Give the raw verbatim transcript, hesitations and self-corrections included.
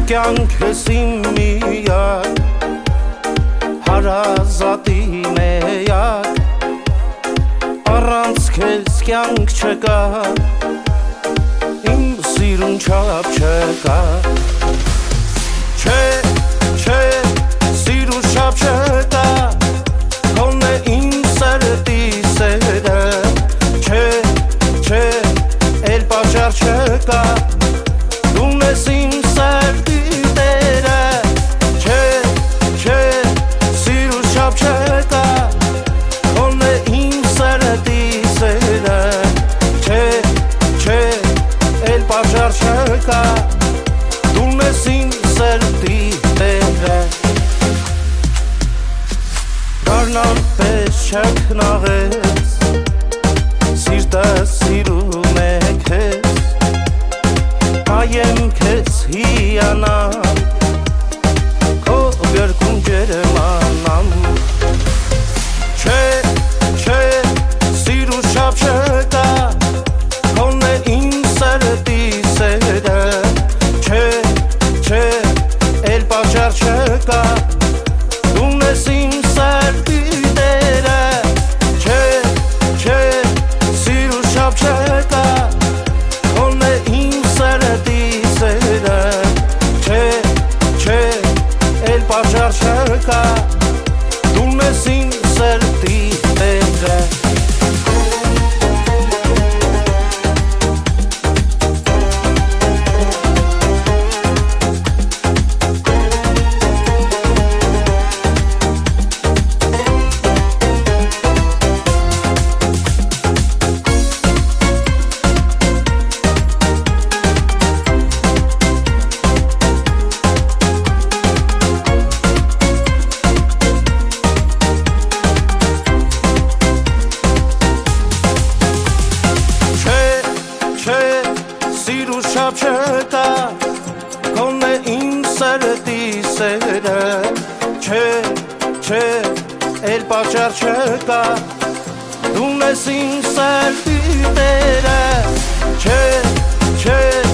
կյանքս իմ միակ հարազատի մեյակ առանց քեզ կյանք չկա իմ սիրուն չափ չկա Չէ, չէ, սիրուն չափ չկա Քոնն է իմ սրտի սերը Չէ, չէ, էլ պատճառ չկա Դուն ես իմ սրտի տերը Չէ, չէ, սիրուն չափ չկա Քոնն է իմ սրտի սերը Չէ, չէ, էլ պատճառ չկա Դուն ես իմ սրտի տերը Գարնան պես չքնաղես Սիրտս սիրում է քեզ Հայեմ քեզ հիանամ Քո գրկում ջերմանամ Չէ, չէ, սիրուն չափ չկա Քոնն է իմ սրտի սերը Չէ, չէ, էլ պատճառ չկա Դուն ես իմ սրտի տերը Չէ, չէ, սիրուն չափ չկա Քոնն է իմ սրտի սերը Չէ, չէ, էլ պատճառ չկա Դուն ես իմ սրտի տերը Սիրուն չափ չկա Քոնն է իմ սրտի սերը Չէ, չէ, էլ պատճառ չկա Դուն ես իմ սրտի տերը Չէ, չէ